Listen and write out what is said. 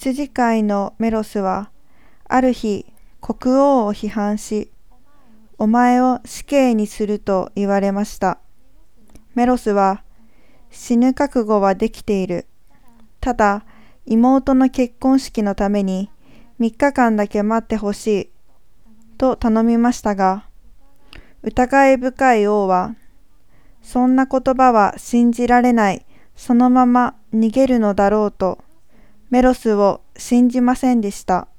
羊飼いのメロスは、ある日、国王を批判し、お前を死刑にすると言われました。メロスは、死ぬ覚悟はできている。ただ、妹の結婚式のために3日間だけ待ってほしい、と頼みましたが、疑い深い王は、そんな言葉は信じられない、そのまま逃げるのだろうと、メロスを信じませんでした。